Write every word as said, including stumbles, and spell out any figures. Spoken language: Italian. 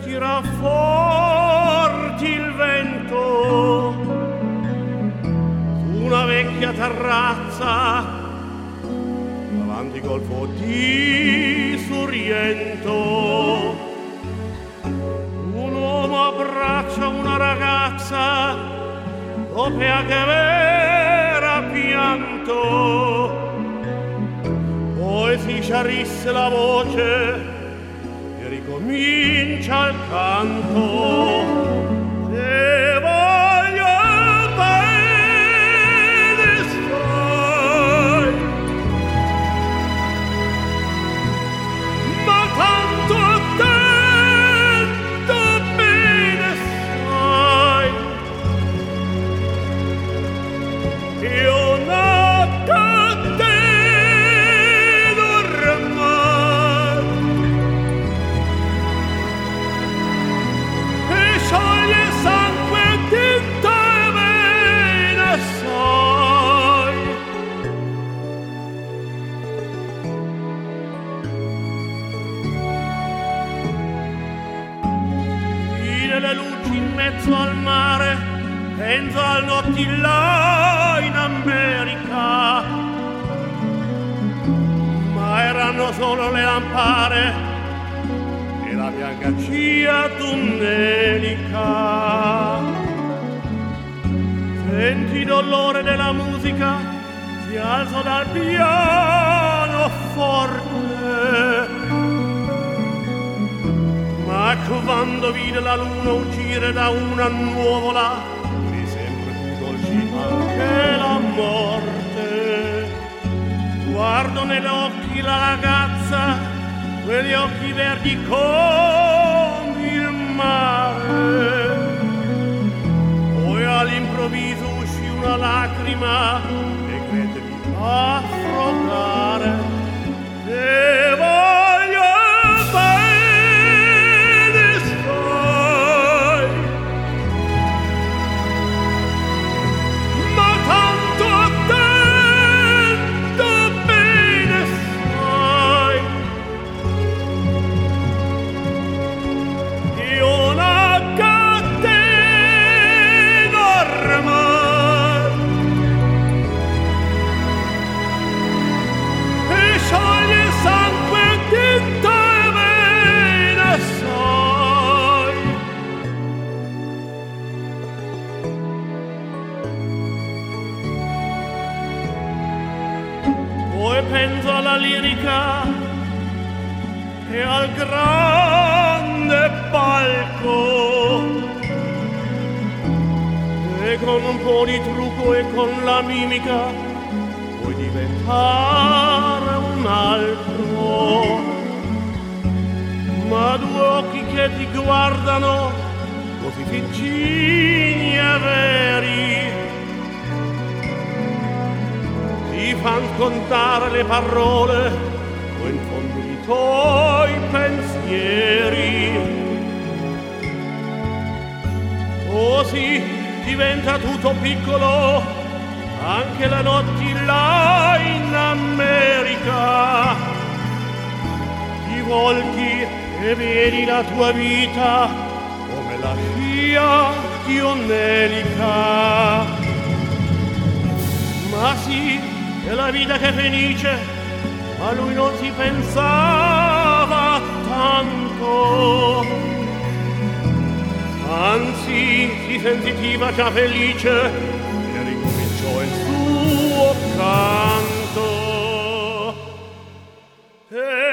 tira forti il vento su una vecchia terrazza davanti golfo di Sorrento. Un uomo abbraccia una ragazza dopo che aveva pianto, poi si sciarisse la voce e ricomincia il canto. Se voglio bene stai, ma tanto tanto bene stai, io nato te ormai, e scioglie sangue tinta e vena sai. Vide le luci in mezzo al mare, penso al notti là in America, ma erano solo le lampare e la bianca scia tunnelica. Senti il dolore della musica, si alzò dal pianoforte, ma quando vide la luna uscire da una nuvola, mi sempre più dolci anche la morte. Guardo negli occhi la ragazza, quegli occhi verdi come il mare, poi all'improvviso uscì una lacrima e credemi affrontare. Se voglio bene stai, ma tanto tanto bene stai, io una catena ormai, e scioglie sangue tinta e vena sai. Poi penso alla lirica e al grande palco, e con un po' di trucco e con la mimica puoi diventare un altro. Ma due occhi che ti guardano così vicini e veri ti fan contare le parole o in fondo i tuoi pensieri. Così diventa tutto piccolo, anche la notte là in America. Ti volti e vedi la tua vita come la scia tunnelica. Ma sì, è la vita che è felice, ma lui non si pensava tanto. Anzi, si sentiva già felice e ricominciò il suo canto. E